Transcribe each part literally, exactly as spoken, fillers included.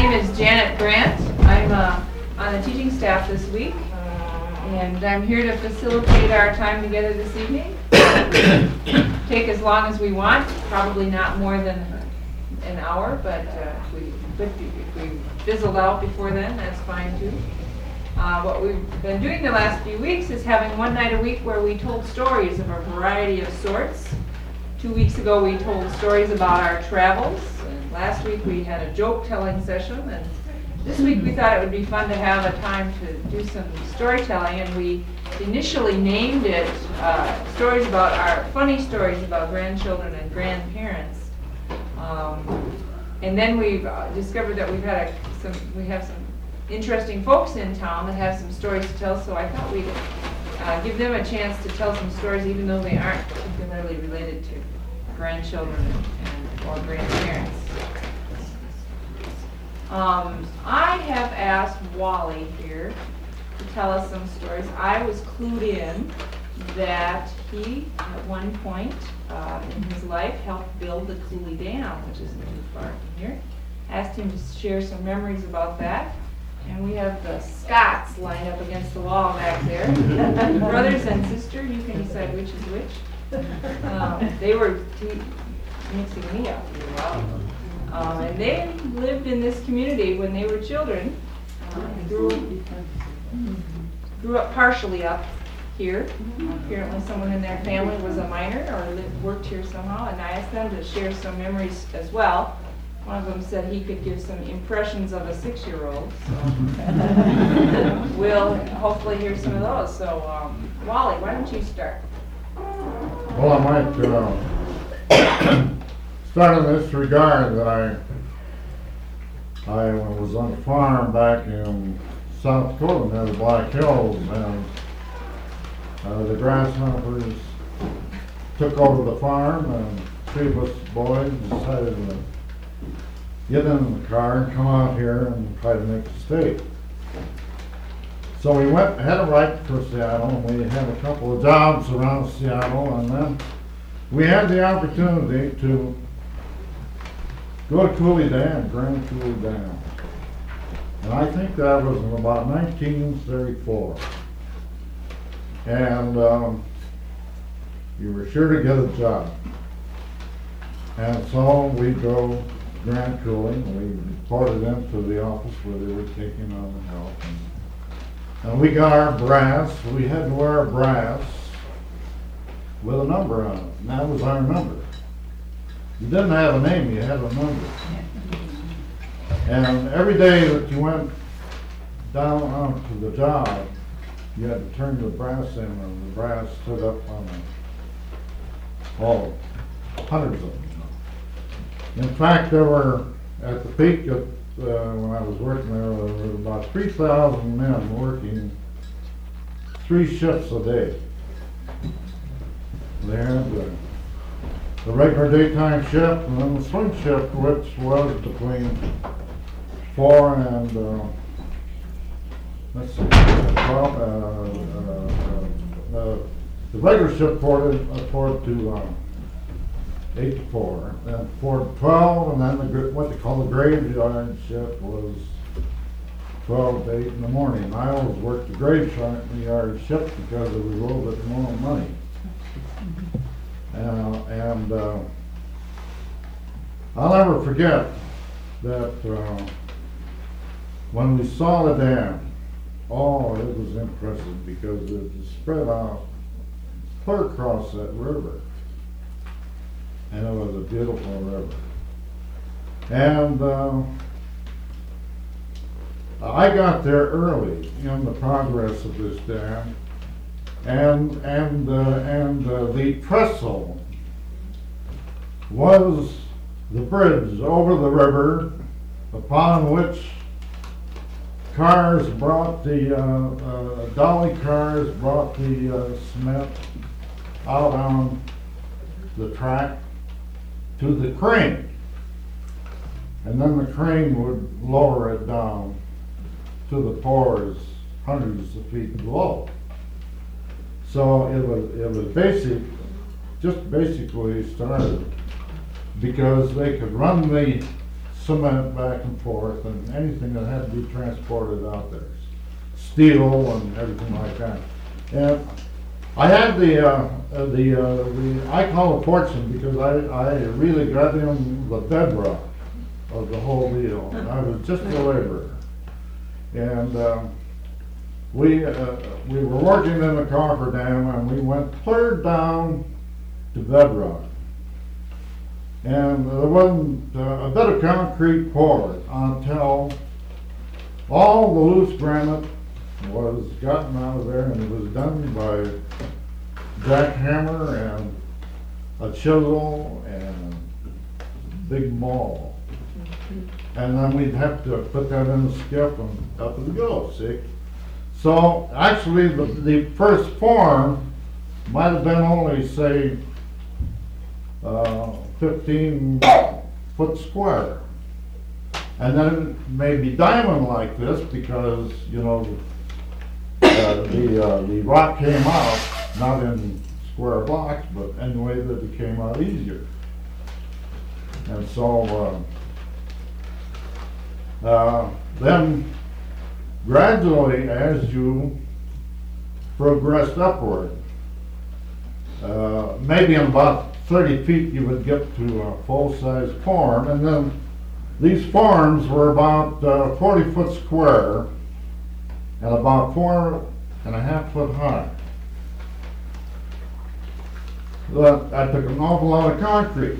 name is Janet Grant. I'm uh, on the teaching staff this week, and I'm here to facilitate our time together this evening. Take as long as we want, probably not more than an hour, but uh, if, we, if we fizzled out before then, that's fine too. Uh, what we've been doing the last few weeks is having one night a week where we told stories of a variety of sorts. Two weeks ago we told stories about our travels, and last week we had a joke-telling session, and this week we thought it would be fun to have a time to do some storytelling, and we initially named it uh, stories about our funny stories about grandchildren and grandparents. Um, and then we've uh, discovered that we've had a, some we have some interesting folks in town that have some stories to tell, so I thought we'd uh, give them a chance to tell some stories even though they aren't particularly related to grandchildren and, or grandparents. Um, I have asked Wally here to tell us some stories. I was clued in that he, at one point uh, in his life, helped build the Cooley Dam, which isn't too far from here. Asked him to share some memories about that. And we have the Scotts lined up against the wall back there. Brothers and sister, you can decide which is which. Um, they were te- mixing me up for a while. Um, and they lived in this community when they were children. Um, grew, grew up partially up here. Apparently someone in their family was a miner or lived, worked here somehow, and I asked them to share some memories as well. One of them said he could give some impressions of a six-year-old. So we'll hopefully hear some of those. So um, Wally, why don't you start? Well, I might uh, start in this regard that I I was on a farm back in South Dakota near the Black Hills, and uh, the grasshoppers took over the farm, and three of us boys decided to get in the car and come out here and try to make a stake. So we went, headed right for Seattle, and we had a couple of jobs around Seattle, and then we had the opportunity to go to Cooley Dam, Grand Cooley Dam. And I think that was in about nineteen thirty-four. And um, you were sure to get a job. And so we drove Grand Cooley, and we reported into the office where they were taking on the help. And, and we got our brass. We had to wear a brass with a number on it, and that was our number. You didn't have a name, you had a number. And every day that you went down onto the job, you had to turn the brass in, and the brass stood up on the, oh, hundreds of them. In fact, there were, at the peak of, uh, when I was working there, there were about three thousand men working three shifts a day. They had the, the regular daytime shift and then the swing shift, which was between four and, uh, let's see, twelve, uh, uh, uh, the regular shift reported, reported to uh, eight to four, then four to twelve, and then the what they call the graveyard shift was twelve to eight in the morning. I always worked the graveyard shift because it was a little bit more money. Uh, and uh, I'll never forget that uh, when we saw the dam, oh, it was impressive because it was spread out clear across that river. And it was a beautiful river. And uh, I got there early in the progress of this dam, and and uh, and uh, the trestle was the bridge over the river upon which cars brought the uh, uh, dolly cars brought the uh, cement out on the track to the crane, and then the crane would lower it down to the pores hundreds of feet below. So it was it was basic, just basically started because they could run the cement back and forth and anything that had to be transported out there. Steel and everything like that. And I had the, uh, uh, the, uh, the, I call it fortune because I, I really got in the bedrock of the whole deal. And I was just a laborer. And, um, we, uh, we were working in the cofferdam and we went clear down to bedrock. And there wasn't uh, a bit of concrete poured until all the loose granite was gotten out of there, and it was done by jackhammer and a chisel and big maul. And then we'd have to put that in the skip and up it go, see? So actually the, the first form might have been only, say, uh, fifteen foot square. And then maybe diamond like this because, you know, uh, the, uh, the rock came out, not in square blocks, but anyway that it came out easier. And so, uh, uh, then gradually as you progressed upward, uh, maybe in about thirty feet you would get to a full-size form, and then these forms were about uh, forty foot square and about four and a half foot high. But I took an awful lot of concrete.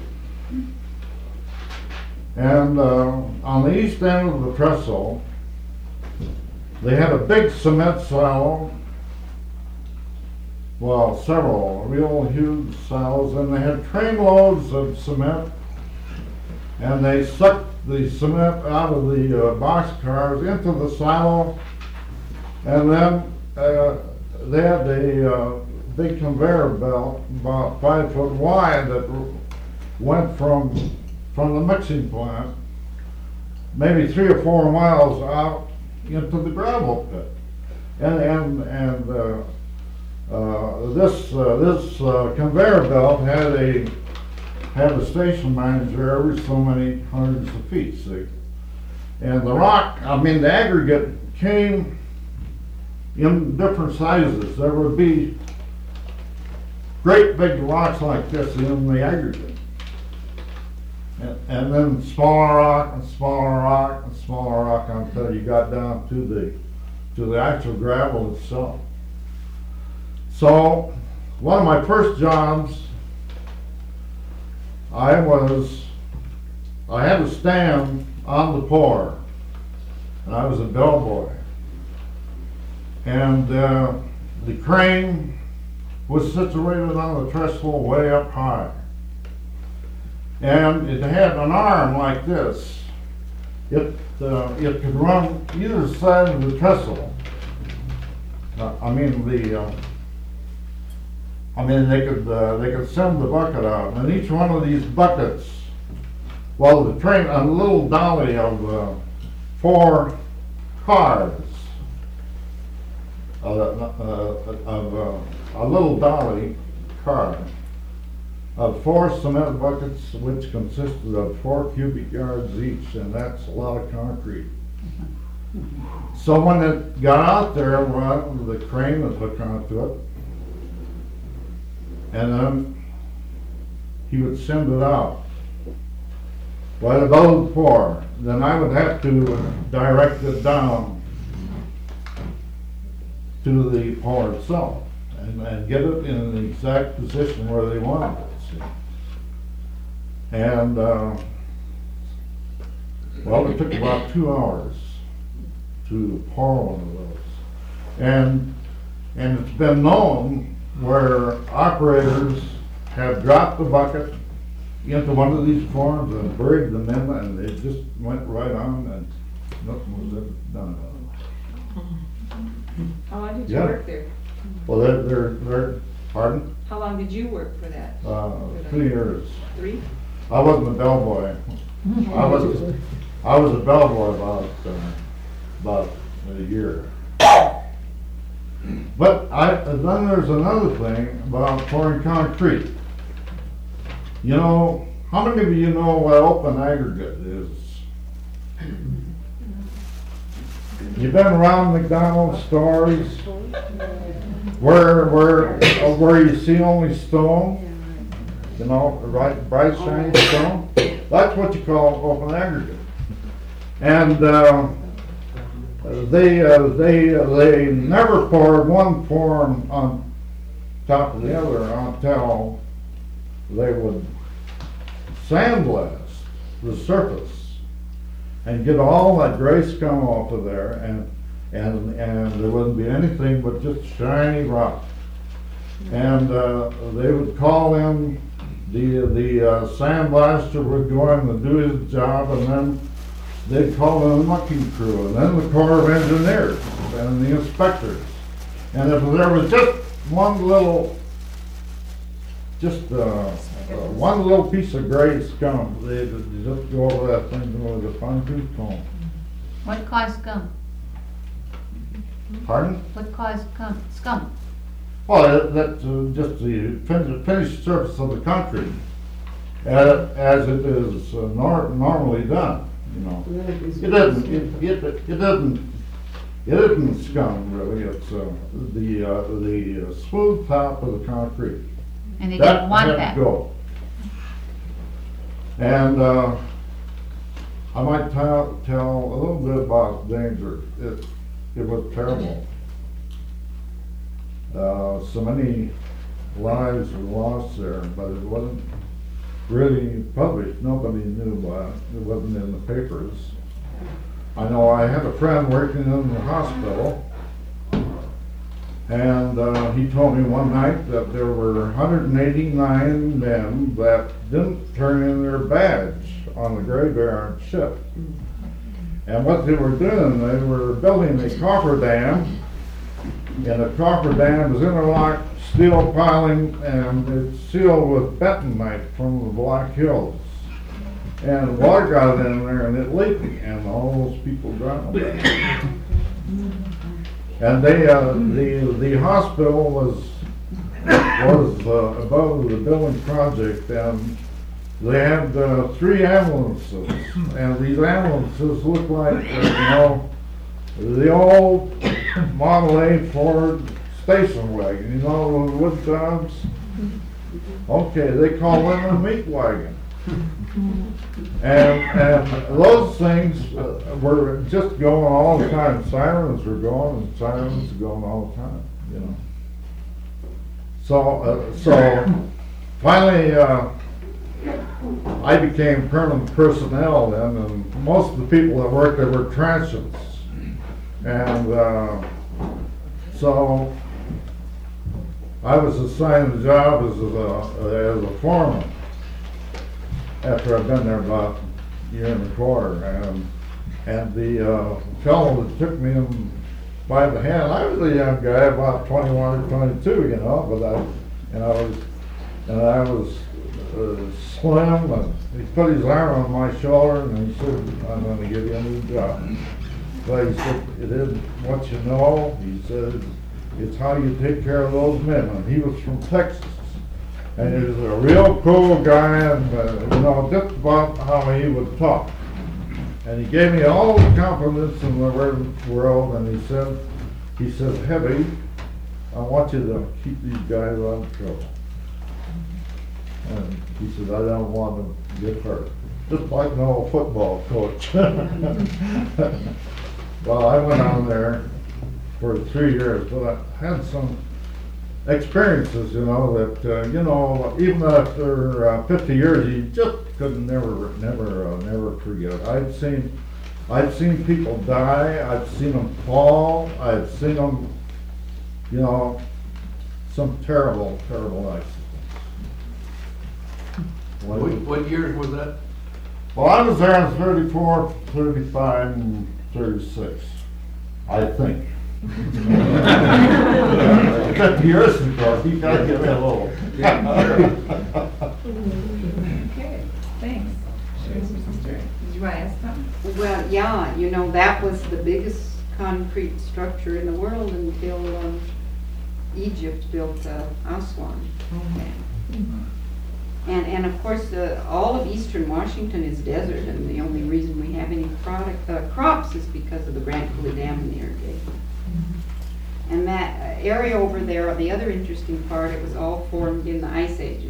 And uh, on the east end of the trestle, they had a big cement silo, well, several real huge silos, and they had train loads of cement, and they sucked the cement out of the uh, box cars into the silo, and then uh, they had a uh, big conveyor belt about five foot wide that went from from the mixing plant maybe three or four miles out into the gravel pit, and and and uh, uh, this uh, this uh, conveyor belt had a had a station manager every so many hundreds of feet, see, and the rock, I mean the aggregate came in different sizes. There would be great big rocks like this in the aggregate. And, and then smaller rock and smaller rock and smaller rock until you got down to the to the actual gravel itself. So one of my first jobs, I was I had to stand on the pour, and I was a bellboy, and uh, the crane was situated on the trestle way up high. And it had an arm like this. It uh, it could run either side of the trestle. Uh, I mean the. Uh, I mean they could uh, they could send the bucket out, and each one of these buckets, well, the train, a little dolly of uh, four cars, uh, uh, of uh, a little dolly car. Of four cement buckets, which consisted of four cubic yards each, and that's a lot of concrete. So when it got out there, well, the crane would hook onto it, and then he would send it out. Right above the pour, then I would have to direct it down to the pour itself, and, and get it in the exact position where they wanted it. And uh, well, it took about two hours to pour one of those, and and it's been known where operators have dropped the bucket into one of these forms and buried them in, and it just went right on, and nothing was ever done about it. How long did you Yeah. work there? Well, they're they're, they're pardon? How long did you work for that? Uh, three years. Three? I wasn't a bellboy. I was, I was a bellboy about, uh, about a year. But I, then there's another thing about pouring concrete. You know, how many of you know what open aggregate is? You been around McDonald's stores where, where, uh, where you see only stone? You know, right, bright shiny stone? That's what you call open aggregate. And, uh, they, uh, they, they never poured one form on top of the other until they would sandblast the surface and get all that gray scum off of there, and and and there wouldn't be anything but just shiny rock. And uh, they would call in the the uh, sandblaster would go in and do his job, and then they'd call in the mucking crew, and then the Corps of Engineers and the inspectors. And if there was just one little, just uh, uh, one little piece of gray scum, they'd just go over that thing with a fine tooth comb. What caused scum? Pardon? What caused scum? Scum? Well, that's uh, just the fin- finished surface of the concrete, as, as it is uh, nor- normally done. You know, it doesn't. It, it, it doesn't. It isn't scum really. It's uh, the uh, the uh, smooth top of the concrete. And they That didn't want had that. to go. And uh, I might tell tell a little bit about danger. It it was terrible. Uh, so many lives were lost there, but it wasn't really published. Nobody knew about it. It wasn't in the papers. I know I had a friend working in the hospital, and uh, he told me one night that there were one hundred eighty-nine men that didn't turn in their badge on the Graveyard ship. And what they were doing, they were building a cofferdam, and the cofferdam is interlocked steel piling, and it's sealed with bentonite from the Black Hills. And water got in there and it leaked, and all those people drowned. And they, uh, the the hospital was was uh, above the building project, and they had uh, three ambulances, and these ambulances looked like uh, you know the old Model A Ford station wagon, you know, the wood jobs. Okay, they call them a meat wagon. And, and those things uh, were just going all the time. Sirens were going, and sirens were going all the time, you know. So, uh, so finally, uh, I became permanent personnel then, and most of the people that worked there were transients. And uh, so I was assigned the job as a, as a foreman after I'd been there about a year and a quarter. And, and the uh, fellow that took me in by the hand, I was a young guy, about twenty-one or twenty-two, you know, but I, and I was, and I was uh, slim, and he put his arm on my shoulder and he said, I'm going to give you a new job. But he said, it isn't what you know. He said, it's how you take care of those men. And he was from Texas. And he was a real cool guy, and uh, you know, just about how he would talk. And he gave me all the confidence in the world, and he said, he said, Heavy, I want you to keep these guys out of trouble. And he said, I don't want them to get hurt. Just like an old football coach. Well, I went on there for three years, but I had some experiences, you know, that, uh, you know, even after uh, fifty years, you just could never, never, uh, never forget. I've seen, I've seen people die, I've seen them fall, I've seen them, you know, some terrible, terrible accidents. What, what years was that? Well, I was there in thirty-four, thirty-five, and thirty-six, I think. Fifty years ago, you gotta give me a little. Okay, thanks. Sure, sister. Did you want to ask something? Well, yeah, you know, that was the biggest concrete structure in the world until um, Egypt built uh, Aswan. And, and of course, uh, all of eastern Washington is desert, and the only reason we have any product, uh, crops is because of the Grant Coulee Dam and the irrigation. And that uh, area over there, the other interesting part, it was all formed in the ice ages.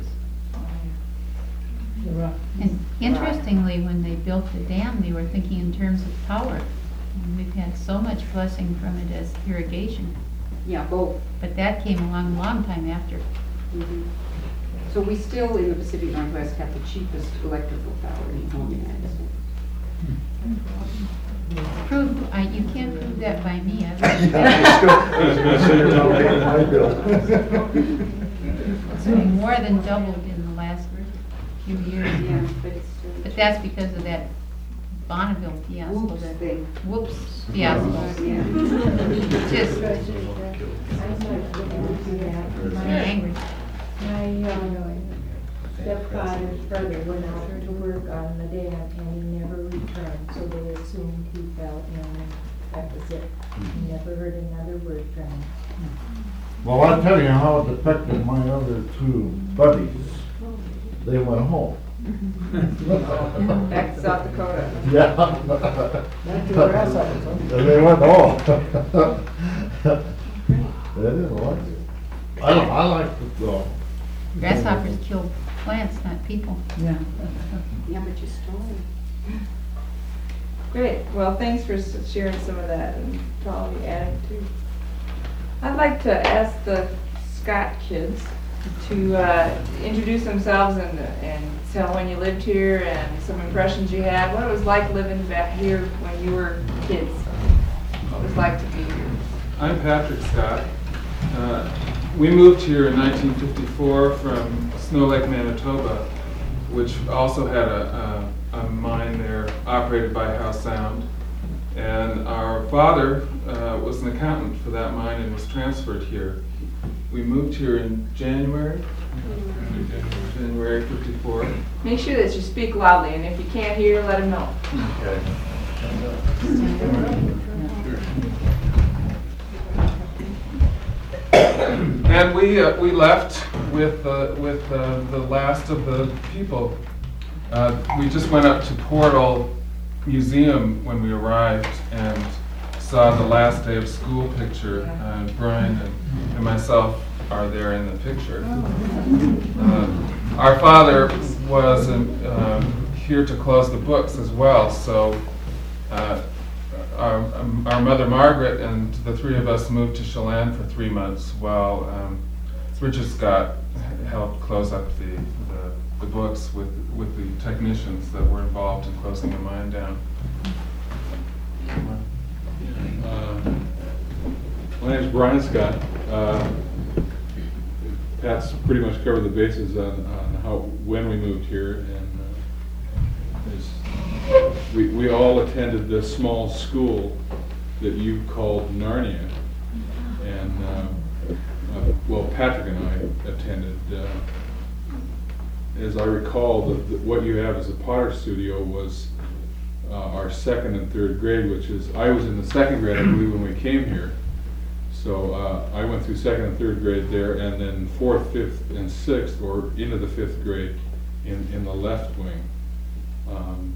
And interestingly, when they built the dam, they were thinking in terms of power. And we've had so much blessing from it as irrigation, Yeah, both. but that came along a long time after. Mhm. So we still, in the Pacific Northwest, have the cheapest electrical power in the whole United States. Prove, I, you can't prove that by me. I've It's been more than doubled in the last few years. Yeah, but it's still. But that's because of that Bonneville fiasco. Whoops that- thing. Whoops fiasco. Yeah. Just My, angry. my um, stepfather's brother went out to work on the dam and he never returned, so they assumed he fell in and that was it. He never heard another word from him. Well, I'll tell you how it affected my other two buddies. They went home. Back to South Dakota. Yeah. Not your grasshoppers, huh? And they went home. They didn't like it. I don't, I like it though. Grasshoppers kill plants, not people. Yeah, but you stole it. Great, well, thanks for s- sharing some of that and probably adding to. I'd like to ask the Scott kids to uh, introduce themselves and, and tell when you lived here and some impressions you had, what it was like living back here when you were kids, what it was like to be here. I'm Patrick Scott. Uh, we moved here in nineteen fifty-four from Snow Lake, Manitoba, which also had a, a, a mine there operated by Howe Sound. And our father uh, was an accountant for that mine and was transferred here. We moved here in January, January fifty-four. Make sure that you speak loudly, and if you can't hear, let them know. Okay. And we uh, we left with uh, with uh, the last of the people. Uh, we just went up to Portal Museum when we arrived and saw the last day of school picture. Uh, Brian and, and myself are there in the picture. Uh, our father was um, um, here to close the books as well, so. Uh, Our, um, our mother Margaret and the three of us moved to Chelan for three months while um, Richard Scott helped close up the, the, the books with, with the technicians that were involved in closing the mine down. Uh, My name's Brian Scott. Uh, Pat's pretty much covered the bases on, on how, when we moved here, and uh, there's- we, we all attended this small school that you called Narnia, and uh, uh, well, Patrick and I attended. Uh, as I recall, the, the, what you have as a Potter Studio was uh, our second and third grade, which is, I was in the second grade, I believe, when we came here. So uh, I went through second and third grade there, and then fourth, fifth, and sixth, or into the fifth grade in, in the left wing. Um,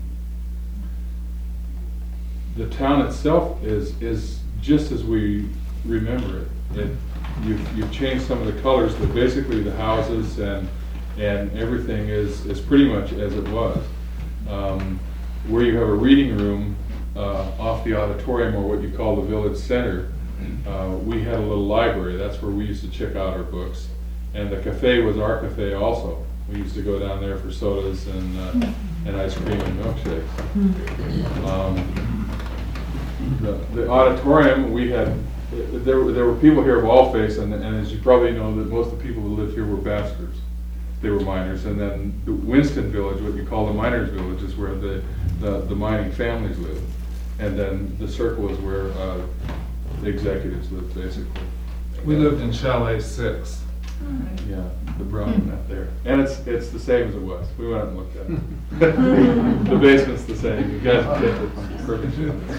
the town itself is is just as we remember it. It you've, you've changed some of the colors, but basically the houses and and everything is is pretty much as it was. Um, where you have a reading room uh, off the auditorium, or what you call the village center, uh, we had a little library. That's where we used to check out our books, and the cafe was our cafe also. We used to go down there for sodas and uh, and ice cream and milkshakes. Um, the, the auditorium, we had, there, there were people here of all faiths, and, and as you probably know, that most of the people who lived here were bastards. They were miners, and then the Winston Village, what you call the miners' village, is where the, the, the mining families lived. And then the circle is where uh, the executives lived, basically. We lived in Chalet Six. Yeah, the brown up there. And it's it's the same as it was. We went out and looked at it. The basement's the same. You guys have kept it perfect.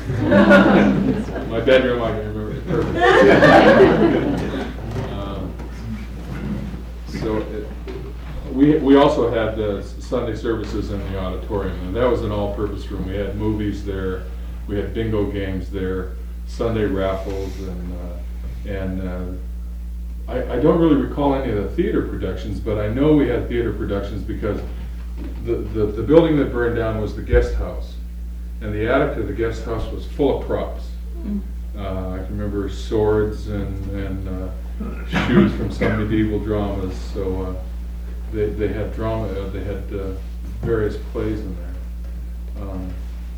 My bedroom, I can remember it perfect. Um, so it, we we, we also had uh, Sunday services in the auditorium, and that was an all-purpose room. We had movies there, we had bingo games there, Sunday raffles, and, uh, and uh, I, I don't really recall any of the theater productions, but I know we had theater productions because the, the, the building that burned down was the guest house, and the attic of the guest house was full of props. Uh, I can remember swords and, and uh, shoes from some medieval dramas, so uh, they, they had drama, uh, they had uh, various plays in there. Um,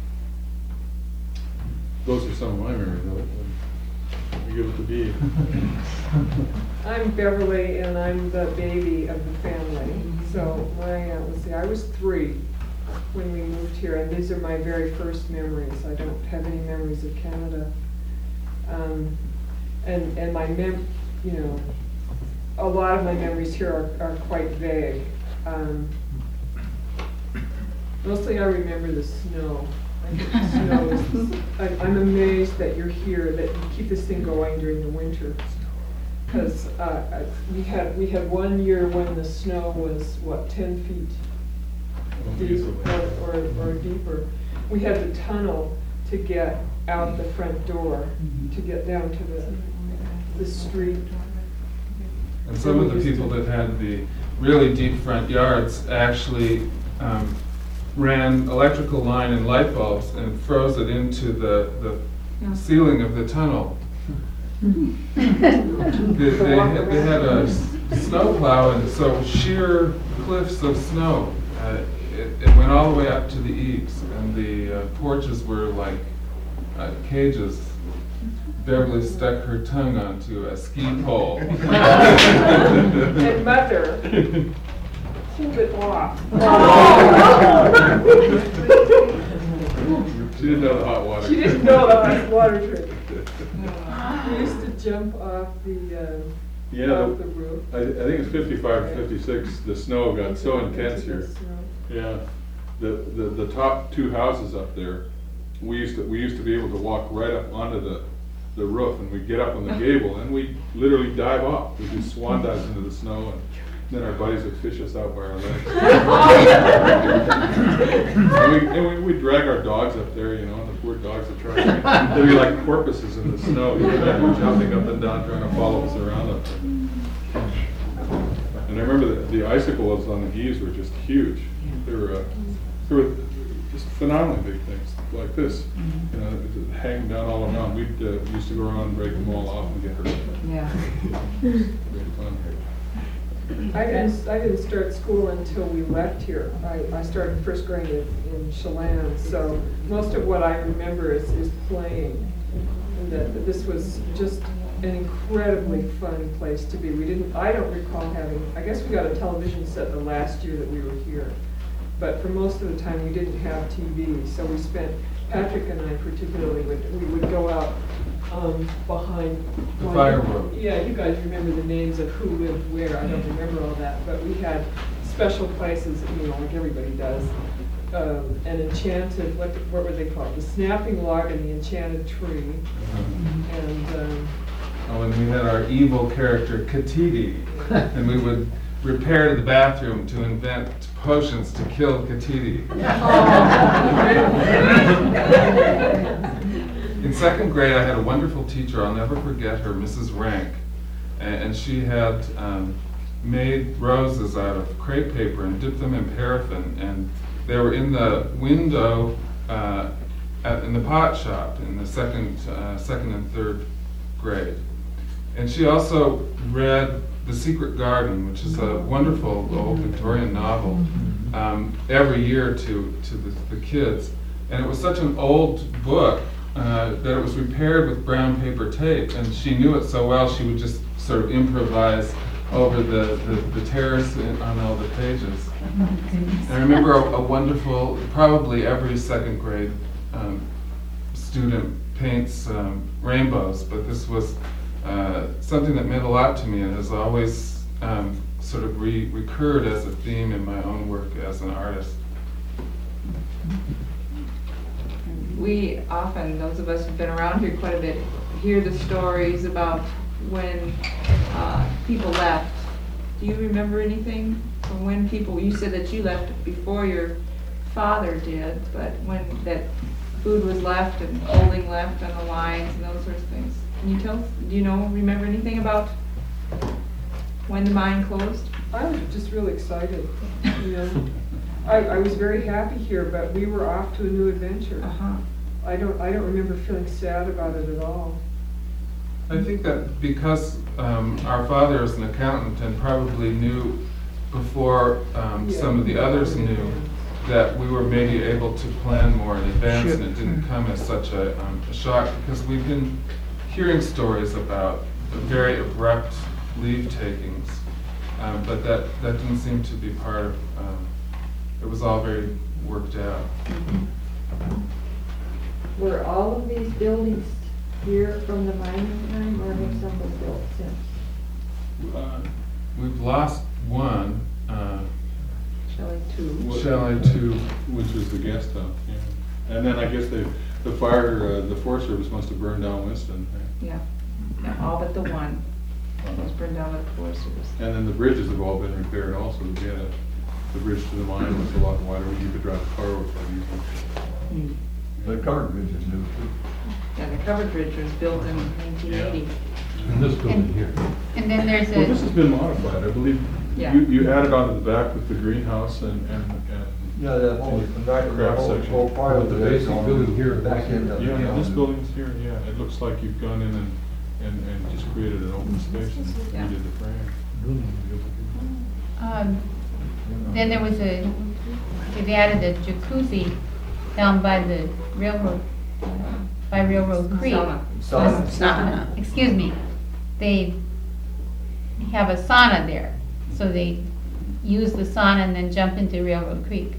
those are some of my memories of it. I give it to Dee. I'm Beverly, and I'm the baby of the family. So my, uh, let's see, I was three when we moved here, and these are my very first memories. I don't have any memories of Canada. Um, and, and my mem, you know, a lot of my memories here are, are quite vague. Um, mostly I remember the snow. I think the snow is, I, I'm amazed that you're here, that you keep this thing going during the winter. Because uh, we had we had one year when the snow was, what, ten feet deep or, or, or deeper. We had to tunnel to get out the front door, to get down to the, the street. And some of the people that had the really deep front yards actually um, ran electrical line and light bulbs and froze it into the, the ceiling of the tunnel. they, they, had, they had a snow plow, and so sheer cliffs of snow. Uh, it, it went all the way up to the eaves, and the uh, porches were like uh, cages. Beverly stuck her tongue onto a ski pole. And mother pulled it off. She didn't know the hot water. She didn't know the hot water trick. We used to jump off the, uh, Yeah, off the the- roof. I, I think it's fifty-five or fifty-six, the snow got so intense here. Yeah, the, the, the top two houses up there, we used to, we used to be able to walk right up onto the, the roof, and we'd get up on the gable, and we'd literally dive off. We'd do swan dives into the snow, and then our buddies would fish us out by our legs. And we, and we, we'd drag our dogs up there, you know, and the poor dogs would try, they'd be like porpoises in the snow, you know, jumping up and down, trying to follow us around up there. And I remember the, the icicles on the eaves were just huge. They were, uh, they were just phenomenally big things, like this, you know, hanging down all around. We'd uh, used to go around and break them all off and get hurt. Yeah. Great fun. I didn't, I didn't start school until we left here. I, I started first grade in, in Chelan, so most of what I remember is, is playing. And that, that this was just an incredibly fun place to be. We didn't, I don't recall having, I guess we got a television set the last year that we were here. But for most of the time, we didn't have T V, so we spent, Patrick and I particularly, would, we would go out um, behind. The fire road. Yeah, you guys remember the names of who lived where, I don't remember all that, but we had special places, you know, like everybody does. Um, an enchanted, what, what were they called? The snapping log and the enchanted tree. And, um, Oh, and we had our evil character, Katiti, and we would repair to the bathroom to invent potions to kill Katiti. In second grade, I had a wonderful teacher, I'll never forget her, Missus Rank, and, and she had um, made roses out of crepe paper and dipped them in paraffin, and they were in the window uh, at, in the pot shop in the second, uh, second and third grade. And she also read The Secret Garden, which is a wonderful old Victorian novel, um, every year to, to the, the kids. And it was such an old book uh, that it was repaired with brown paper tape, and she knew it so well she would just sort of improvise over the, the, the tears in, on all the pages. And I remember a, a wonderful, probably every second grade um, student paints um, rainbows, but this was uh, something that meant a lot to me and has always um, sort of re recurred as a theme in my own work as an artist. We often, those of us who've been around here quite a bit, hear the stories about when uh, people left. Do you remember anything from when people, you said that you left before your father did, but when that food was left and holding left on the lines and those sorts of things. Can you tell, do you know, remember anything about when the mine closed? I was just really excited, you know. I, I was very happy here, but we were off to a new adventure. Uh-huh. I don't, I don't remember feeling sad about it at all. I think that because um, our father is an accountant and probably knew before um, some of the others knew that we were maybe able to plan more in advance and it didn't come as such a, um, a shock, because we've been hearing stories about very abrupt leave takings, um, but that, that didn't seem to be part of, um, it was all very worked out. Were all of these buildings here from the mining time, or have some been built since? Uh, We've lost one, uh, Shelley two. Shelley two. Which was the guest house, yeah. And then I guess they, the fire, uh, the Forest Service must have burned down Winston. right? Yeah, Yeah, all but the one was burned down by the Forest Service. And then the bridges have all been repaired also. We had a, the bridge to the mine was a lot wider, you could drive a car over quite easily. The covered bridge is new too. Yeah, the covered bridge was built in nineteen eighty. And this building here. And then there's Well, this a, has been modified, I believe. Yeah. You, you added onto the back with the greenhouse and, and, and Yeah, that whole, that Craft whole, section. whole part But of the it. basic building here, back end of it. Yeah, and this building's here, yeah, it looks like you've gone in and, and, and just created an open space and Yeah. redid the frame. um, then there was a, they've added a jacuzzi down by the railroad, uh, by Railroad Creek. Sauna. Sauna. Sauna. Excuse me. They have a sauna there, so they use the sauna and then jump into Railroad Creek.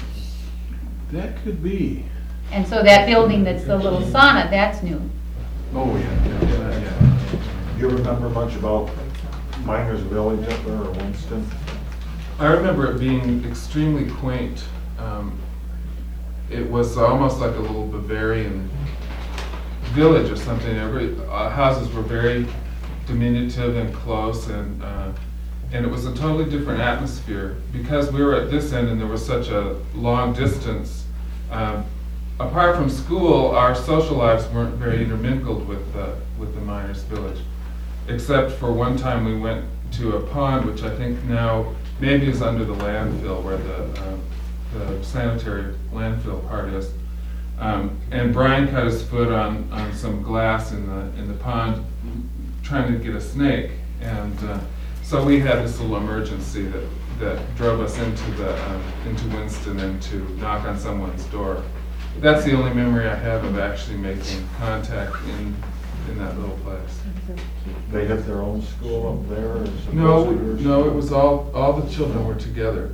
That could be. And so that building that's the little sauna, that's new. Oh, yeah, yeah, yeah, yeah. Do you remember much about Miners Village up there or Winston? I remember it being extremely quaint. Um, it was almost like a little Bavarian village or something. Every uh, houses were very diminutive and close, and uh, and it was a totally different atmosphere because we were at this end and there was such a long distance. Um, apart from school, our social lives weren't very intermingled with the with the miners' village, except for one time we went to a pond, which I think now maybe is under the landfill where the uh, the sanitary landfill part is. Um, and Brian cut his foot on, on some glass in the in the pond, trying to get a snake, and uh, so we had this little emergency that, that drove us into the um, into Winston and to knock on someone's door. That's the only memory I have of actually making contact in in that little place. They have their own school up there or some? No, no, it was all all the children were together.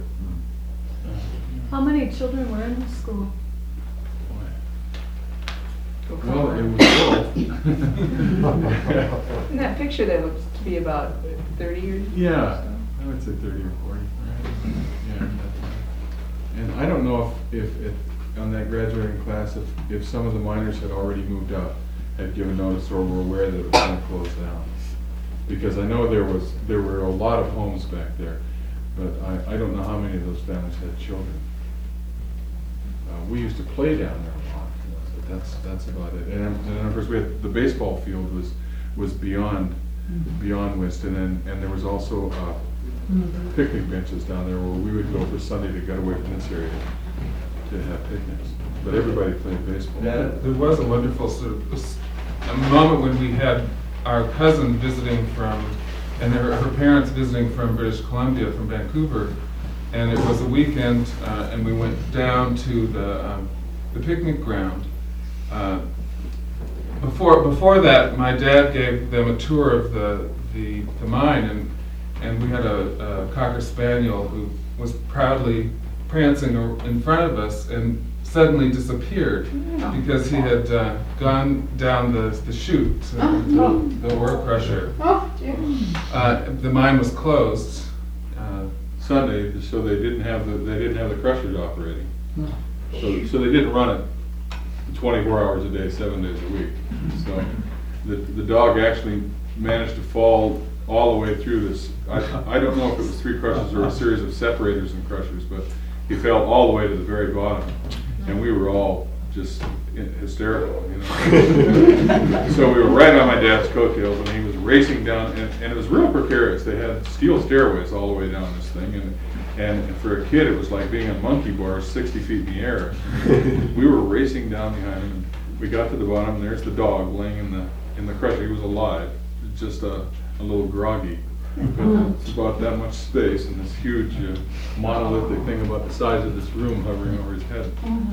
How many children were in the school? Well, it was both. In that picture, that looks to be about thirty years. Yeah, I would say thirty or forty, right? Yeah. And I don't know if, if, if on that graduating class, if, if some of the miners had already moved up, had given notice or were aware that it was going to close down. Because I know there was, there were a lot of homes back there, but I, I don't know how many of those families had children. Uh, we used to play down there a lot, but that's, that's about it. And, and of course, we had, the baseball field was, was beyond, beyond Winston, and, and there was also, uh, picnic benches down there where we would go for Sunday to get away from this area to have picnics. But everybody played baseball. Yeah, there was a wonderful sort of a moment when we had our cousin visiting from, and her, her parents visiting from British Columbia, from Vancouver, and it was a weekend, uh, and we went down to the um, the picnic ground. Uh, before before that, my dad gave them a tour of the the, the mine, and and we had a, a cocker spaniel who was proudly prancing in front of us, and suddenly disappeared because he had uh, gone down the, the chute, uh, the, the ore crusher. Uh, the mine was closed. Uh, Sunday, so they didn't have the, they didn't have the crushers operating. So, so they didn't run it twenty-four hours a day, seven days a week. So the, the dog actually managed to fall all the way through this. I, I don't know if it was three crushers or a series of separators and crushers, but he fell all the way to the very bottom. And we were all just hysterical, you know. So we were right on my dad's coattails, and he was racing down, and, and it was real precarious. They had steel stairways all the way down this thing, and and for a kid, it was like being on monkey bars sixty feet in the air. We were racing down behind him, and we got to the bottom, and there's the dog laying in the in the crusher. He was alive, just a, a little groggy. But it's about that much space, and this huge uh, monolithic thing about the size of this room hovering over his head.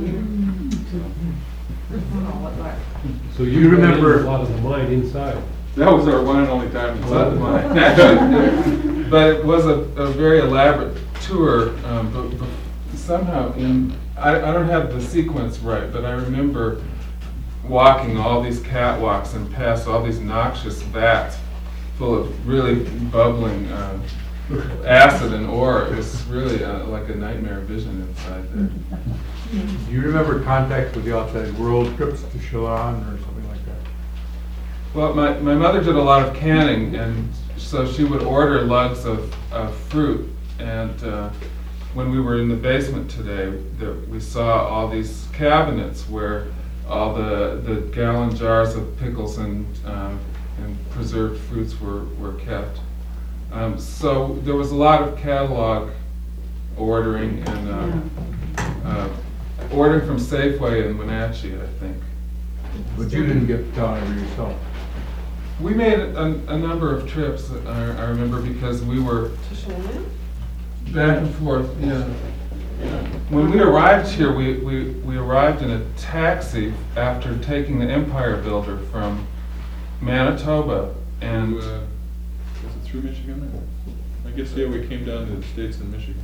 So you remember a lot of the mine inside? That was our one and only time inside the mine. Actually, but it was a, a very elaborate tour, um, but, but somehow in, I, I don't have the sequence right, but I remember walking all these catwalks and past all these noxious vats full of really bubbling uh, acid and ore. It was really uh, like a nightmare vision inside there. Do you remember contacts with the outside world, trips to Chelan or something like that? Well, my, my mother did a lot of canning, and so she would order lugs of, of fruit. And uh, when we were in the basement today, the, we saw all these cabinets where all the, the gallon jars of pickles and um, and preserved fruits were, were kept. Um, so there was a lot of catalog ordering and uh, uh, ordering from Safeway and Wenatchee, I think. But you didn't get down over yourself. We made a, a number of trips, I, I remember, because we were To Chelan? back and forth, yeah. When we arrived here, we, we, we arrived in a taxi after taking the Empire Builder from Manitoba, and uh, was it through Michigan? I guess, yeah, we came down to the States in Michigan.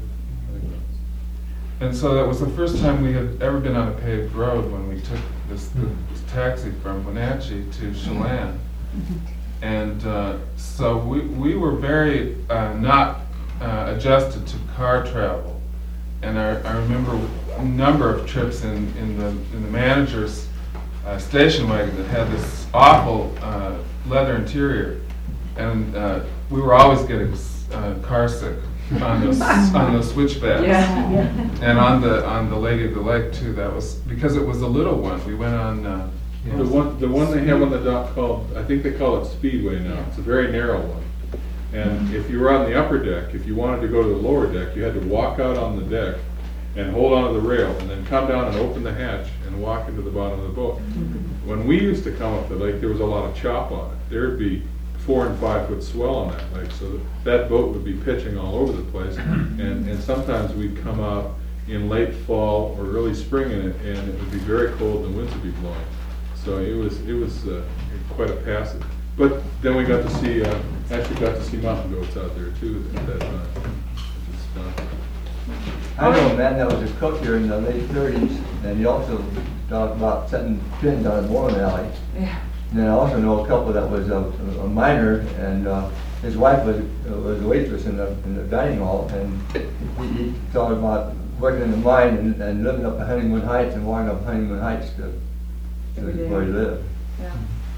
and so that was the first time we had ever been on a paved road when we took this, this taxi from Wenatchee to Chelan. And uh, so we, we were very uh, not uh, adjusted to car travel. And I, I remember a number of trips in, in the in the manager's uh, station wagon that had this awful uh, leather interior, and uh, we were always getting uh, car sick on those on those switchbacks. Yeah, yeah. And on the on the Lady of the Lake too. That was because it was a little one. We went on. Uh, The one, the one they have on the dock called, I think they call it Speedway now. It's a very narrow one. And if you were on the upper deck, if you wanted to go to the lower deck, you had to walk out on the deck and hold onto the rail, and then come down and open the hatch and walk into the bottom of the boat. When we used to come up the lake, there was a lot of chop on it. There'd be four and five foot swell on that lake, so that, that boat would be pitching all over the place. And, and sometimes we'd come out in late fall or early spring in it, and it would be very cold and the winds would be blowing. So it was, it was uh, quite a passage. But then we got to see, uh, actually got to see mountain goats out there too at that time, which is fun. I know a man that was a cook here in the late thirties, and he also talked about setting pins on a bowling alley. Yeah. And then I also know a couple that was a, a miner, and uh, his wife was uh, was a waitress in the in the dining hall, and he, he talked about working in the mine and, and living up at Honeymoon Heights and walking up Honeymoon Heights to, to Every day. where he lived. Yeah.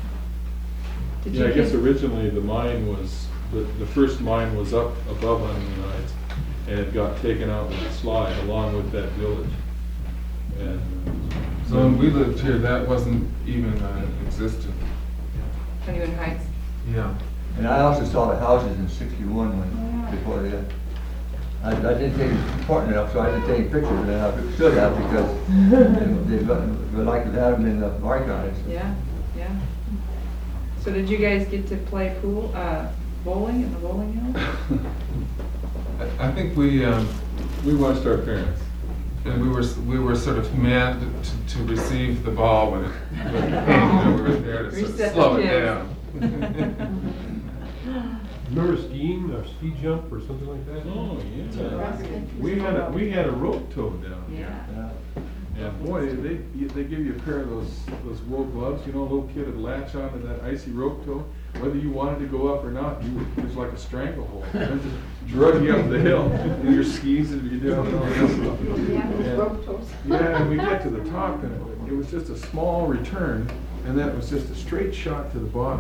Did Yeah, you I guess get- originally the mine was, the, the first mine was up above Honeymoon Heights, and it got taken out with a slide along with that village. And uh, So when we lived here, that wasn't even uh, existent. Honeymoon Heights? Yeah. And I also saw the houses in sixty-one when, before they got, I, I didn't think it was important enough, so I didn't take pictures, and I should have, because they, they would like to have them in the archives. Yeah, yeah. So did you guys get to play pool, uh, bowling in the bowling alley? I, I think we, um, we watched our parents. and we were, s- we were sort of meant to, to receive the ball when it, when it came, you know, we were there to sort of Reset the slow it kids. down. Remember skiing or ski jump or something like that? Oh, yeah. We had a, we had a rope tow down here. Yeah. And boy, they, they give you a pair of those, those wool gloves, you know, a little kid would latch onto that icy rope tow. Whether you wanted to go up or not, you would, it was like a stranglehold. They just drug you up the hill in your skis and you down and all that stuff. And- Yeah, and we get to the top and it, it was just a small return, and then it was just a straight shot to the bottom.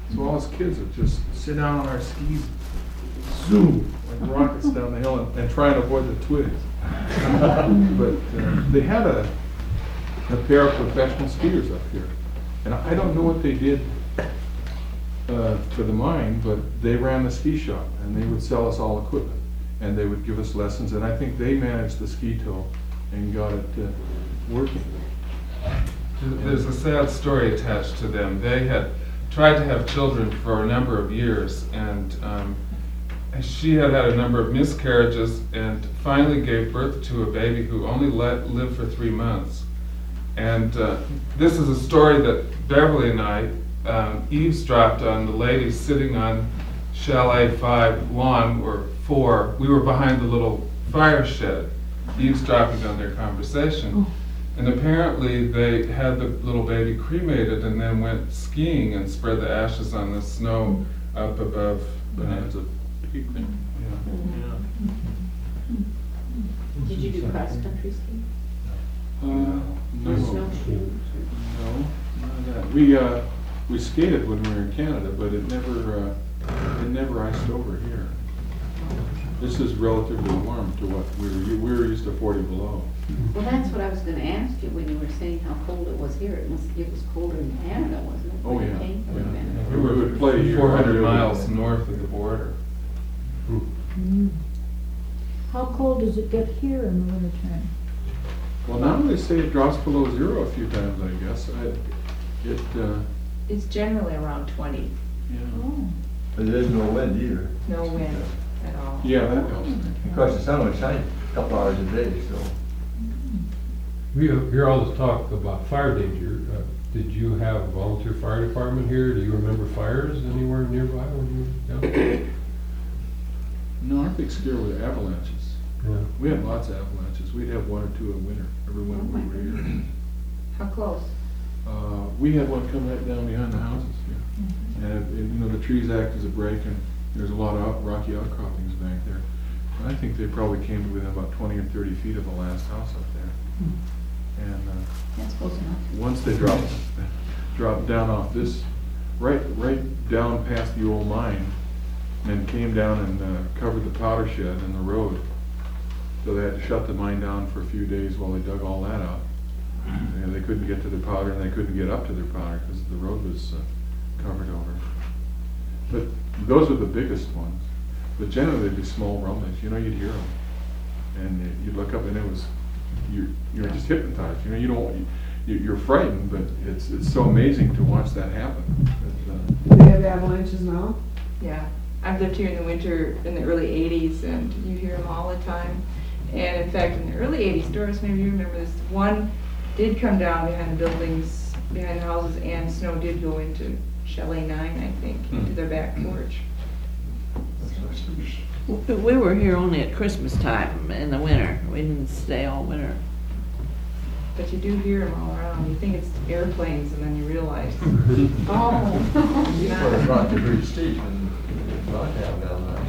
So all us kids would just sit down on our skis, zoom, like rockets down the hill and, and try and avoid the twigs. But uh, they had a, a pair of professional skiers up here. And I don't know what they did uh, for the mine, but they ran the ski shop and they would sell us all equipment. And they would give us lessons, and I think they managed the ski tow and got it uh, working. There's a sad story attached to them. They had tried to have children for a number of years, and um, she had had a number of miscarriages and finally gave birth to a baby who only let, lived for three months. And uh, this is a story that Beverly and I um, eavesdropped on the ladies sitting on Chalet five lawn, or four. We were behind the little fire shed, eavesdropping on their conversation. And apparently they had the little baby cremated and then went skiing and spread the ashes on the snow up above Bonanza Peak. Yeah. Did you do cross-country skiing? Uh, no, Or snowshoes? no, none of that. We, uh, we skated when we were in Canada, but it never, uh, it never iced over here. This is relatively warm to what we were, we were used to forty below. Well, that's what I was gonna ask you when you were saying how cold it was here. It was, it was colder in Canada, wasn't it? Oh, when you yeah, came from yeah. Canada? We We would play here. four hundred miles north of the border. How cold does it get here in the wintertime? Well, now they say it drops below zero a few times, I guess. I, it, uh, It's generally around twenty, yeah. Oh. But there is no wind either. no wind at all. Yeah, that helps. Of course, the sun would shine a couple hours a day, so. We hear all this talk about fire danger. Uh, Did you have a volunteer fire department here? Do you remember fires anywhere nearby when you were down? No, our big scare was avalanches. Yeah. We had lots of avalanches. We'd have one or two a winter, every winter Oh, my we were here. How close? Uh, we had one come right down behind the houses here. And, it- and, you know, the trees act as a break, and there's a lot of out- rocky outcroppings back there. I think they probably came to within about twenty or thirty feet of the last house up there. And, uh, That's close enough. once they dropped, dropped down off this, right, right down past the old mine, and came down and uh, covered the powder shed and the road. So they had to shut the mine down for a few days while they dug all that out. And they couldn't get to their powder, and they couldn't get up to their powder because the road was uh, covered over. But those were the biggest ones. But generally they'd be small rumblings, you know, you'd hear them. And you'd look up and it was, you're, you're just hypnotized, you know, you don't, you, you're frightened, but it's, it's so amazing to watch that happen. But, uh, Do they have avalanches now? Yeah, I've lived here in the winter in the early eighties, and you hear them all the time. And in fact, in the early eighties, Doris, maybe you remember this, one did come down behind the buildings, behind the houses, and snow did go into Chalet nine, I think, into their back porch. We were here only at Christmas time in the winter. We didn't stay all winter. But you do hear them all around. You think it's airplanes, and then you realize, Well, it's oh, not too very steep and not have that much.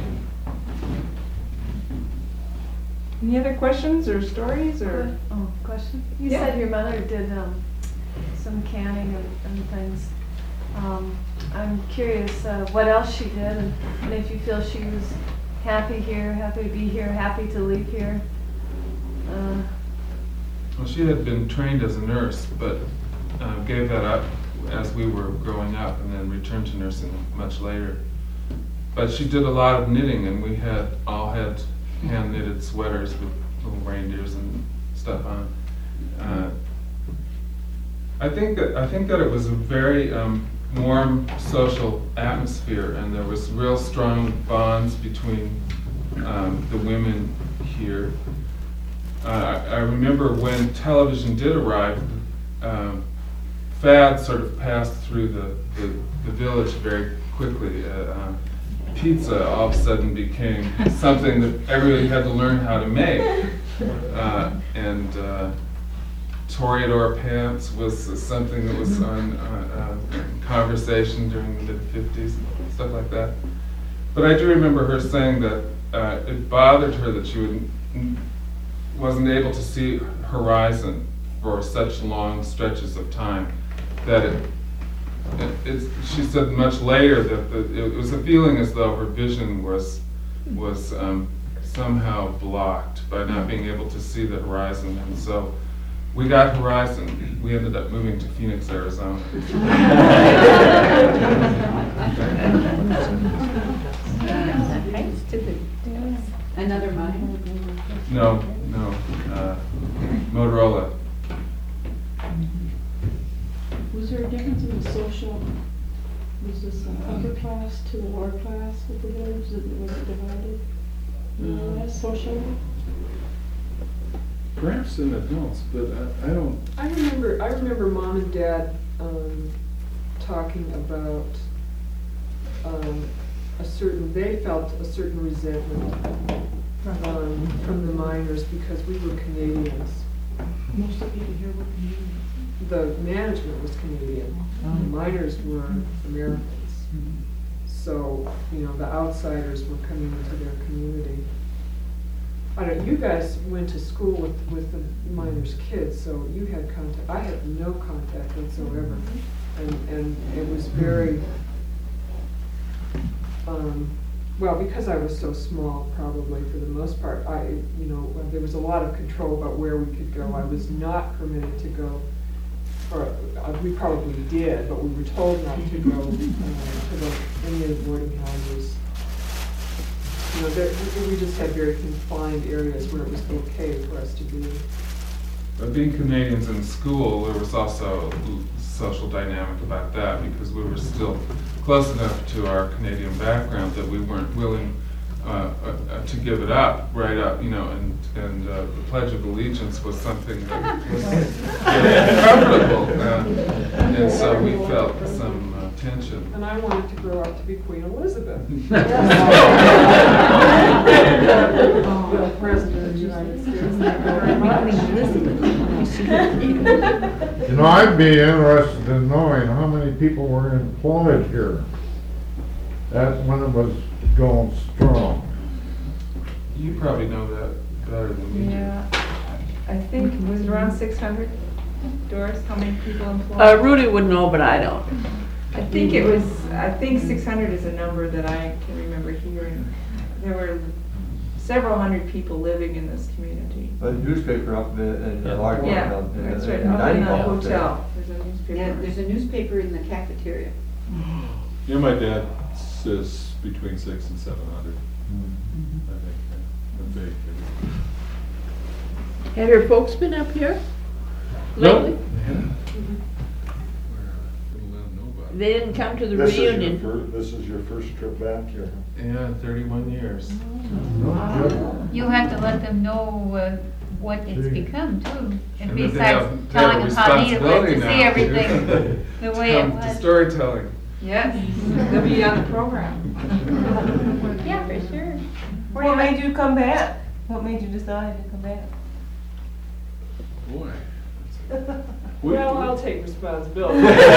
Any other questions or stories or? Oh, question? You Yeah. said your mother did um, some canning and, and things. Um, I'm curious uh, what else she did, and, and if you feel she was happy here, happy to be here, happy to leave here. Uh, Well, she had been trained as a nurse, but uh, gave that up as we were growing up, and then returned to nursing much later. But she did a lot of knitting, and we had all had hand knitted sweaters with little reindeers and stuff on. Uh, I think that I think that it was a very um, warm social atmosphere, and there was real strong bonds between um, the women here. Uh, I I remember when television did arrive, um, fads sort of passed through the, the, the village very quickly. Uh, uh, pizza all of a sudden became something that everybody had to learn how to make. Uh, and uh, Toreador pants was something that was on uh, uh, conversation during the mid fifties, stuff like that. But I do remember her saying that uh, it bothered her that she would wasn't able to see horizon for such long stretches of time, that it, it it's, she said much later that the, it was a feeling as though her vision was, was um, somehow blocked by not being able to see the horizon. And so we got horizon. We ended up moving to Phoenix, Arizona. Another mine? No, no, uh, Motorola. Was there a difference in the social, was this an upper class to the lower class of the village, that was it divided? More or less socially? Perhaps in adults, but I, I don't, I remember, I remember mom and dad, um, talking about, um, a certain, they felt a certain resentment, um, from the miners because we were Canadians. Most of the people here were Canadians. The management was Canadian, the miners were Americans. So, you know, the outsiders were coming into their community. I don't, you guys went to school with, with the miners' kids, so you had contact. I had no contact whatsoever. And, and it was very, um, well, because I was so small, probably for the most part, I, you know, there was a lot of control about where we could go. I was not permitted to go, or uh, we probably did, but we were told not to go uh, to the, any of the boarding houses. You know, there, we we just had very confined areas where it was okay for us to be. But being Canadians in school, there was also a social dynamic about that because we were still close enough to our Canadian background that we weren't willing uh, uh, to give it up right up, you know, and, and uh, the Pledge of Allegiance was something that was comfortable. Uh, and so we felt some uh, tension. And I wanted to grow up to be Queen Elizabeth. The President of the United States. You know, I'd be interested in knowing how many people were employed here. That's when it was going strong. You probably know that better than me do. Yeah, I think, was it around six hundred? Doris, how many people employed? Uh, Rudy would know, but I don't. I think it was, I think six hundred is a number that I can remember hearing. There were several hundred people living in this community. A newspaper up in, in the large one, Yeah, up in the- that's right, in the up in dining the hall up there. hotel, there's a newspaper. Yeah, there's a newspaper in the cafeteria. you know, my dad says between six and seven hundred. I think, yeah, a big figure. Have your folks been up here Nope. lately? They didn't come to the This is your reunion. fir- This is your first trip back here. Yeah, thirty-one years. You'll have to let them know uh, what it's See. become too. And And that they besides have- they have telling a them how neat it was responsibility to now see everything the way it Come to was. storytelling. Yes, they'll be on the program. Yeah, for sure. What made you come back? What made you decide to come back? Boy. that's a- We- Well, I'll take responsibility.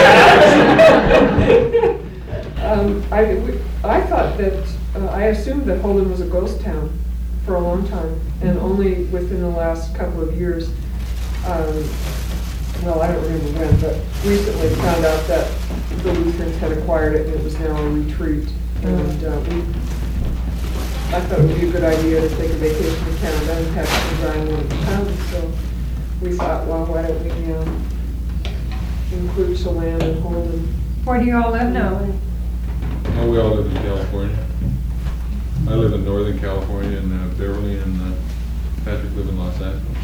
um, I, we- I thought that, uh, I assumed that Holden was a ghost town for a long time, and only within the last couple of years, um, well, I don't remember when, but recently found out that the Lutherans had acquired it and it was now a retreat. And uh, we, I thought it would be a good idea to take a vacation in Canada and have some Brian wanted to come, so we thought, well, why don't we, um, include Chelan and Holden. Where do you all live now? Oh, we all live in California. I live in Northern California, and uh, Beverly, and uh, Patrick live in Los Angeles.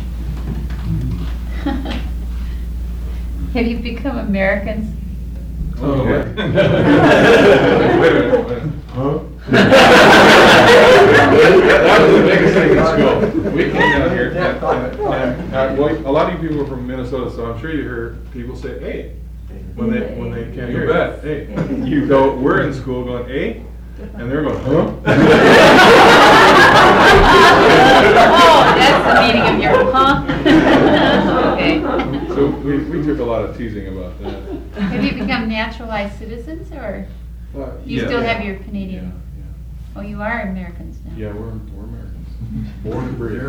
Have you become Americans? Oh, yeah. yeah. Wait a minute, wait a minute. Huh? That was the biggest thing in school. We came down here, Yeah, and, comment, comment. and, uh, well, a lot of you people are from Minnesota, so I'm sure you heard people say, "Hey," when they when they can't You hear. bet. Hey, you go. We're in school going, "Hey," and they're going, "Huh?" Oh, that's the meaning of your huh? Okay. So we, we took a lot of teasing about that. Have you become naturalized citizens or Uh, you yeah. still have your Yeah, Canadian? yeah. Oh, you are Americans now. Yeah, we're, we're Americans. Born and bred.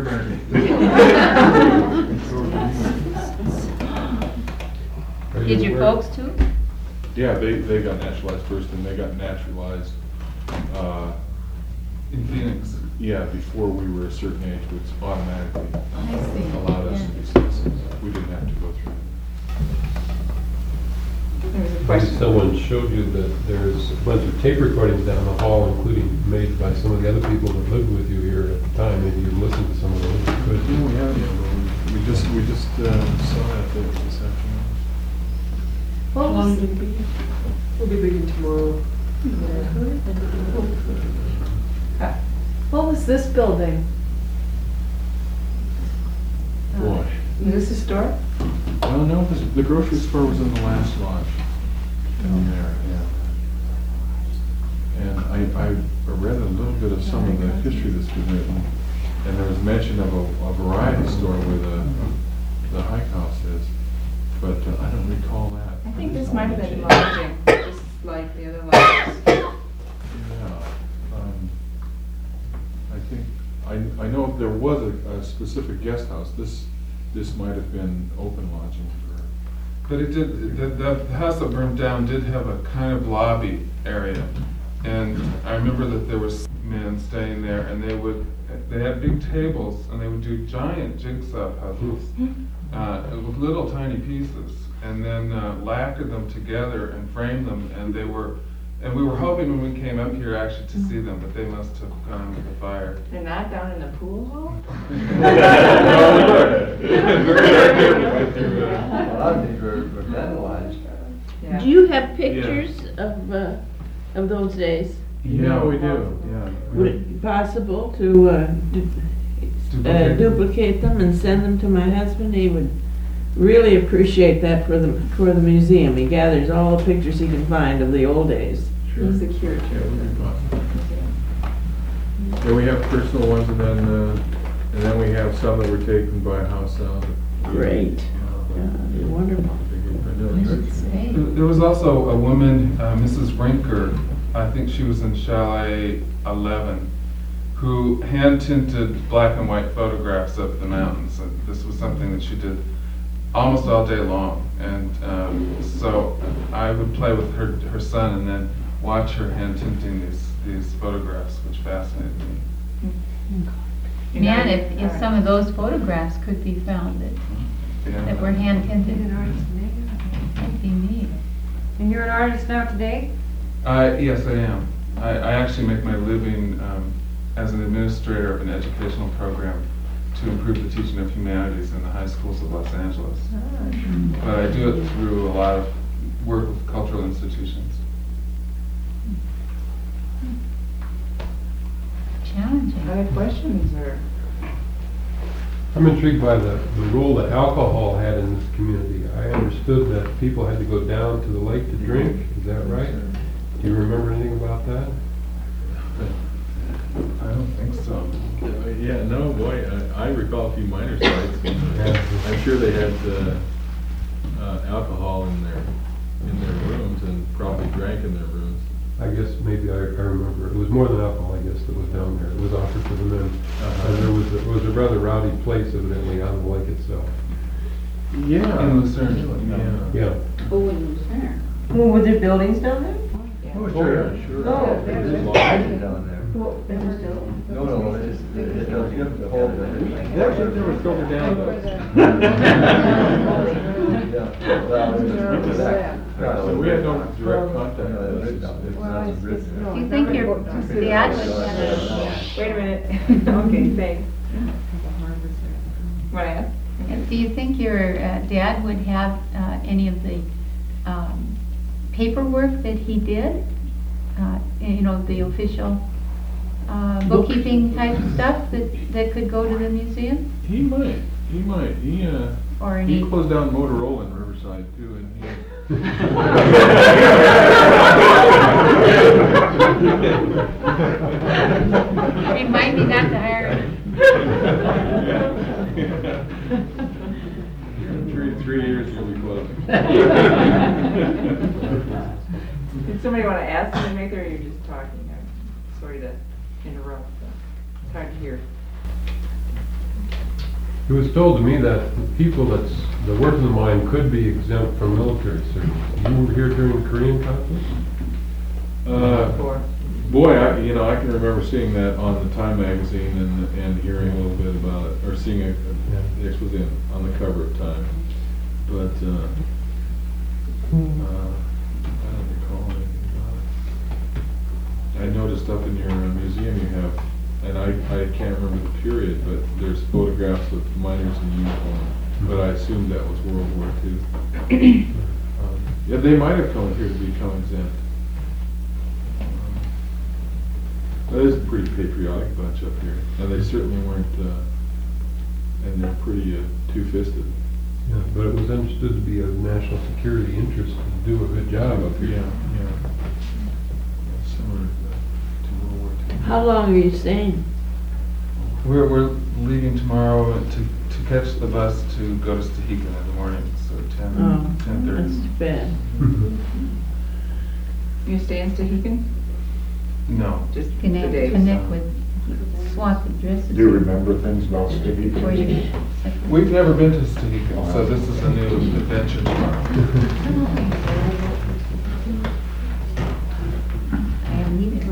Did your folks too? Yeah, they, they got naturalized first, and they got naturalized, uh, In Phoenix. yeah, before we were a certain age, which automatically I see, allowed us yeah. to be citizens. We didn't have to go through it. There was a Maybe question. someone showed you that there's a bunch of tape recordings down the hall, including made by some of the other people that lived with you here at the time. Maybe you listened to some of those. You could. Yeah, we have, yeah, but we, we just, we just, uh, saw that this afternoon. What Long was, did it be? We'll be leaving tomorrow. what was this building? Boy. Is this historic? Well, no, this- the grocery store was in the last lodge down there, yeah. And I, I read a little bit of some of the history that's been written, and there was mention of a, a variety store where the, the Hike House is, but uh, I don't recall that. I think this might have been lodging, just like the other lodges. Yeah, um, I think, I, I know there was a, a specific guest house. This, this might have been open lodging for. But it did, the, the house that burned down did have a kind of lobby area. And I remember that there was men staying there, and they would, they had big tables, and they would do giant jigsaw puzzles, uh, with little tiny pieces, and then uh, lacquer them together and frame them, and they were, and we were hoping when we came up here actually to see them, but they must have gone with the fire. They're not down in the pool hall? A lot of these were, were vandalized. Do you have pictures of, uh, of those days? Yeah, we do, yeah. Would it be possible to, uh, du- uh, Duplicate. duplicate them and send them to my husband? He would really appreciate that for the, for the museum. He gathers all the pictures he can find of the old days. Sure. He's a curator. Yeah, would be possible. Yeah, we have personal ones, and then, uh, and then we have some that were taken by house sound. Great. Yeah, that'd be wonderful. I should say. There there was also a woman, uh, Missus Rinker, I think she was in Chalet eleven, who hand tinted black and white photographs of the mountains. And this was something that she did almost all day long. And um, so I would play with her, her son and then watch her hand tinting these, these photographs, which fascinated me. Man, if, if some of those photographs could be found that, Yeah. that were hand tinted, that'd be neat. And you're an artist now today? Uh, yes, I am. I, I actually make my living um, as an administrator of an educational program to improve the teaching of humanities in the high schools of Los Angeles. But I do it through a lot of work with cultural institutions. Challenging. Other questions or? I'm intrigued by the, the role that alcohol had in this community. I understood that people had to go down to the lake to drink, is that right? Do you remember anything about that? I don't think so. Uh, Yeah, no, boy, I, I recall a few miners' fights. I'm sure they had, uh, uh, alcohol in their, in their rooms and probably drank in their rooms. I guess maybe I, I remember. It was more than alcohol, I guess, that was down there. It was offered to the men. Uh-huh. And there was, a- it was a rather rowdy place evidently on the lake itself. Yeah. In Lucerne, Yeah. Yeah. Oh, in Lucerne. Well, were there buildings down there? Oh, sure, sure. Oh, There's there's- lodges down there. Well, there was no. No, no, it's, it's, it's the whole. That should never filter down though. Yeah, well, it's just that. So we had no direct contact. No, with it's this. not- it's Well, not it's written. just, no. Do you think your dad would have, Wait a minute. Okay, thanks. What I asked? a- do you think your uh, dad would have uh, any of the um, paperwork that he did? Uh, You know, the official uh, bookkeeping type stuff that, that could go to the museum? He might, he might, he, uh, Or he any? closed down Motorola in Riverside too, and he. Remind me not to hire him. Three, three years you'll be closing. Did somebody want to ask something, Mather, or you're just talking? I'm sorry to interrupt, but it's hard to hear. It was told to me that the people that's, that work in the mine could be exempt from military service. You were here during the Korean conflict? Uh, boy, I, you know, I can remember seeing that on the Time magazine and, and hearing a little bit about it, or seeing a, the expose on the cover of Time. But, uh, uh, I don't recall anything about it. I noticed up in your uh, museum you have, and I, I can't remember the period, but there's photographs of miners in uniform. But I assumed that was World War Two. um, yeah, they might have come here to become exempt. Um, that is a pretty patriotic bunch up here, and they certainly weren't, uh, and they're pretty uh, two-fisted. Yeah, but it was understood to be a national security interest to do a good job up here. Yeah, yeah. yeah similar to, to World War Two. How long are you staying? We're, we're leaving tomorrow to, to catch the bus to go to Stehekin in the morning, so ten, Oh, ten thirty. that's too bad. You stay in Stehekin? No. Just the Connect, days. connect with, swap addresses. Do you remember things about Before Stevie? you get separated. We've never been to Stehekin, so this is a new adventure tomorrow. I haven't either.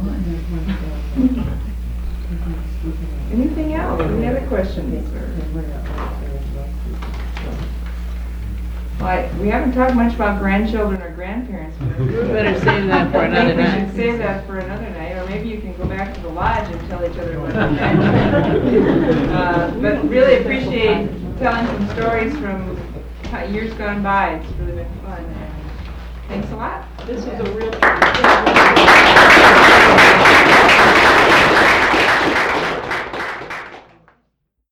Anything else? Any other questions? Well, I- we haven't talked much about grandchildren or grandparents. We better save that for another I think we night. should save that for another night, or maybe you can go back to the lodge and tell each other about your grandchildren. Uh, But really appreciate telling some stories from years gone by. It's really been fun. Thanks a lot. This was a real treat.